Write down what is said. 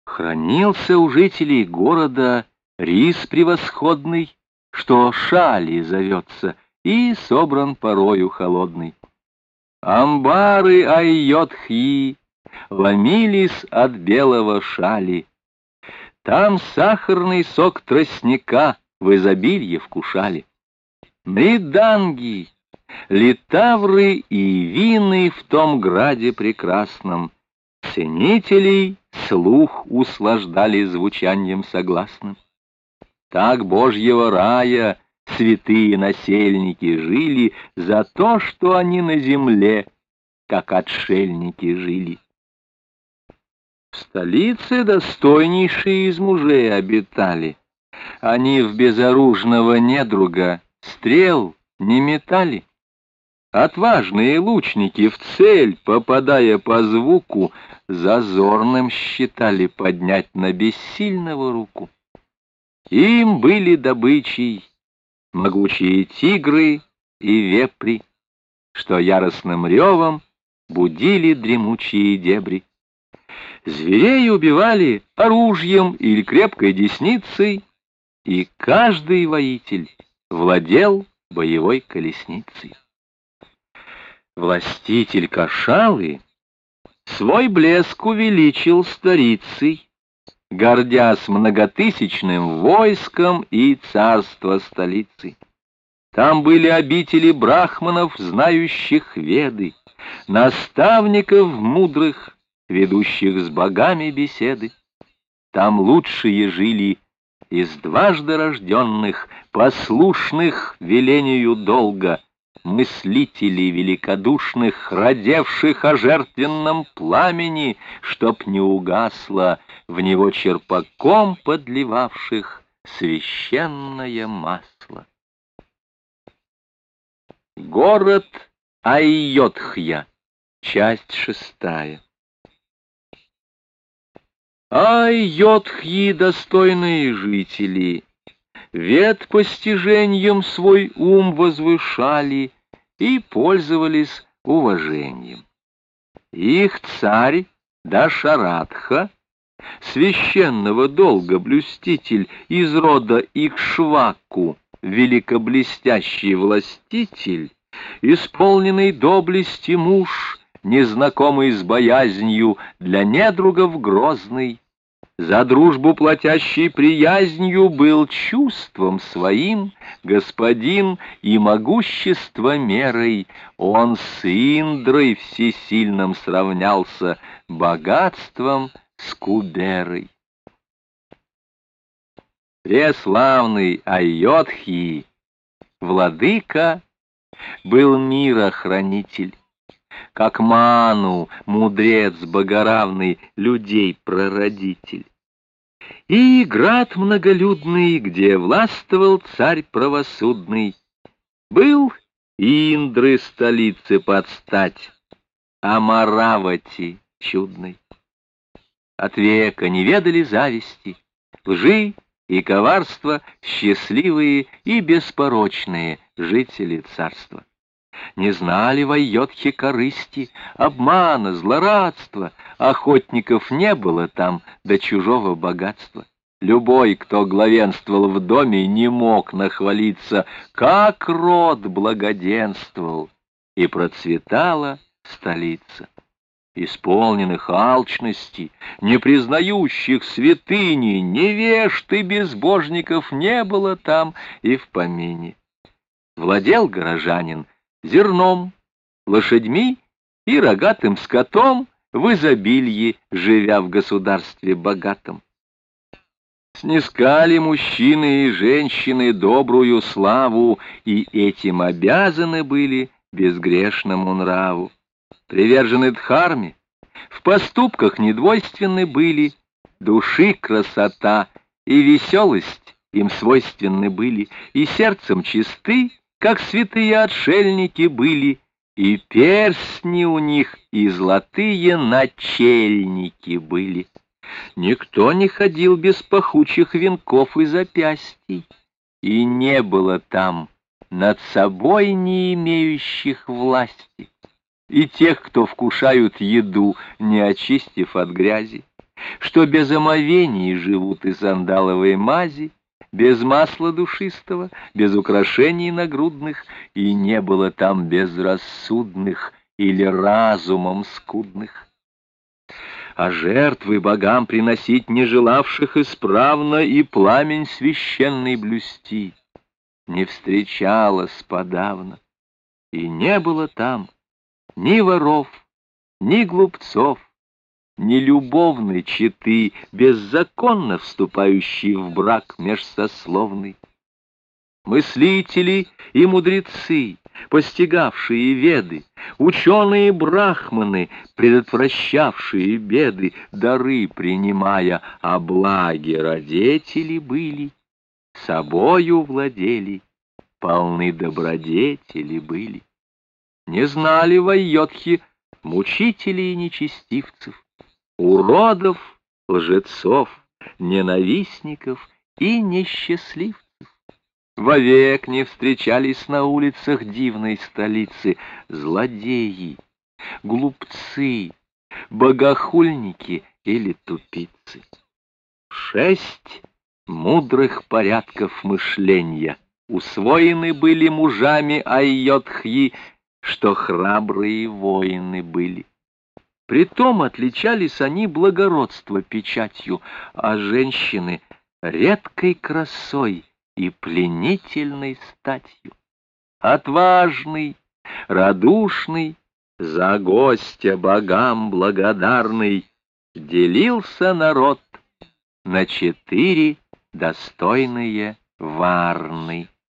Хранился у жителей города рис превосходный, что шали зовется, и собран порою холодный. Амбары Айотхи ломились от белого шали. Там сахарный сок тростника в изобилье вкушали. Мриданги, литавры и вины в том граде прекрасном ценителей слух услаждали звучанием согласным. Так Божьего рая святые насельники жили за то, что они на земле, как отшельники, жили. В столице достойнейшие из мужей обитали. Они в безоружного недруга стрел не метали. Отважные лучники в цель, попадая по звуку, зазорным считали поднять на бессильного руку. Им были добычей могучие тигры и вепри, что яростным ревом будили дремучие дебри. Зверей убивали оружием или крепкой десницей, и каждый воитель владел боевой колесницей. Властитель Кашалы свой блеск увеличил старицей, гордясь многотысячным войском и царство столицей. Там были обители брахманов, знающих веды, наставников мудрых, ведущих с богами беседы. Там лучшие жили из дважды рожденных, послушных велению долга, мыслителей великодушных, родевших о жертвенном пламени, чтоб не угасло, в него черпаком подливавших священное масло. Город Айотхья, часть 6. Айотхьи достойные жители, вед постижением свой ум возвышали и пользовались уважением. Их царь Дашаратха, священного долга блюститель из рода Икшваку, великоблестящий властитель, исполненный доблести муж, незнакомый с боязнью, для недругов грозный, за дружбу платящий приязнью, был чувством своим господин и могущество мерой. Он с Индрой всесильным сравнялся, богатством с Куберой. Преславный Айотхи, владыка, был мирохранитель, как Ману, мудрец богоравный, людей прародитель. И град многолюдный, где властвовал царь правосудный, был Индры столице под стать, Амаравати чудной. От века не ведали зависти, лжи и коварства счастливые и беспорочные жители царства. Не знали в Айотхе корысти, обмана, злорадства, охотников не было там до чужого богатства. Любой, кто главенствовал в доме, не мог нахвалиться, как род благоденствовал, и процветала столица. Исполненных алчности, не признающих святыни, невежд и безбожников не было там и в помине. Владел горожанин зерном, лошадьми и рогатым скотом, в изобилье, живя в государстве богатом. Снискали мужчины и женщины добрую славу, и этим обязаны были безгрешному нраву. Привержены дхарме, в поступках недвойственны были, души красота и веселость им свойственны были, и сердцем чисты, как святые отшельники были, и перстни у них, и золотые начельники были. Никто не ходил без пахучих венков и запястий, и не было там над собой не имеющих власти, и тех, кто вкушают еду, не очистив от грязи. что без омовений живут и сандаловые мази, без масла душистого, без украшений нагрудных, и не было там безрассудных или разумом скудных. А жертвы богам приносить не желавших исправно и пламень священный блюсти не встречалось подавно, и не было там ни воров, ни глупцов, ни любовной четы, беззаконно вступающей в брак межсословный. Мыслители и мудрецы, постигавшие веды, ученые-брахманы, предотвращавшие беды, дары принимая, о благе родители были, собою владели, полны добродетели были. Не знали вайотхи мучителей и нечестивцев, уродов, лжецов, ненавистников и несчастливцев. Вовек не встречались на улицах дивной столицы злодеи, глупцы, богохульники или тупицы. 6 мудрых порядков мышления усвоены были мужами Айотхи, что храбрые воины были. Притом отличались они благородство печатью, а женщины — редкой красой и пленительной статью. Отважный, радушный, за гостя богам благодарный, делился народ на 4 достойные варны.